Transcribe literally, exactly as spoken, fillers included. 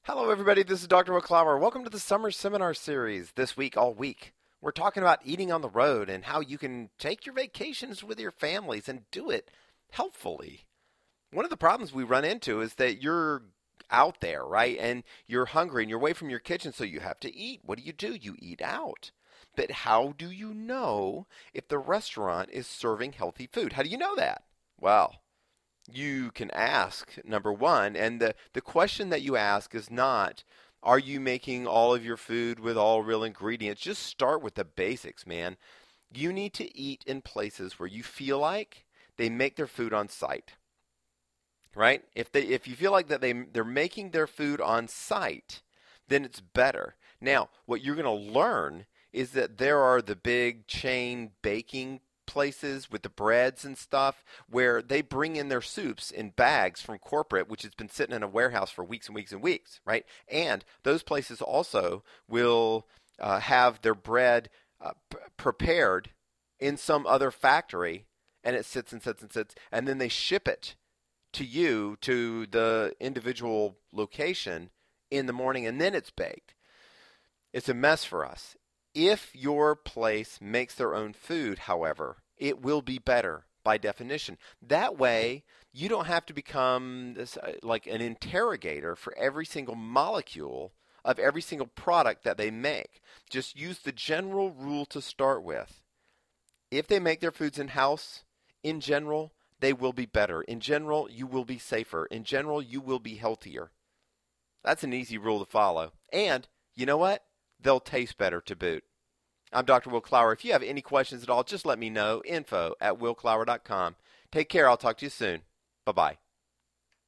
Hello, everybody. This is Doctor Will Clower. Welcome to the Summer Seminar Series. This week, all week, we're talking about eating on the road and how you can take your vacations with your families and do it helpfully. One of the problems we run into is that you're out there, right? And you're hungry and you're away from your kitchen, so you have to eat. What do you do? You eat out. But how do you know if the restaurant is serving healthy food? How do you know that? Well, you can ask, number one, and the, the question that you ask is not, are you making all of your food with all real ingredients? Just start with the basics, man. You need to eat in places where you feel like they make their food on site, right? If they if you feel like that they they're making their food on site, then it's better. Now, what you're going to learn is that there are the big chain baking places with the breads and stuff where they bring in their soups in bags from corporate, which has been sitting in a warehouse for weeks and weeks and weeks, right? And those places also will uh, have their bread uh, p- prepared in some other factory, and it sits and sits and sits, and then they ship it to you, to the individual location in the morning, and then it's baked. It's a mess for us. If your place makes their own food, however, it will be better by definition. That way, you don't have to become this, uh, like an interrogator for every single molecule of every single product that they make. Just use the general rule to start with. If they make their foods in-house, in general, they will be better. In general, you will be safer. In general, you will be healthier. That's an easy rule to follow. And, you know what? They'll taste better to boot. I'm Doctor Will Clower. If you have any questions at all, just let me know. Info at will clower dot com. Take care. I'll talk to you soon. Bye-bye.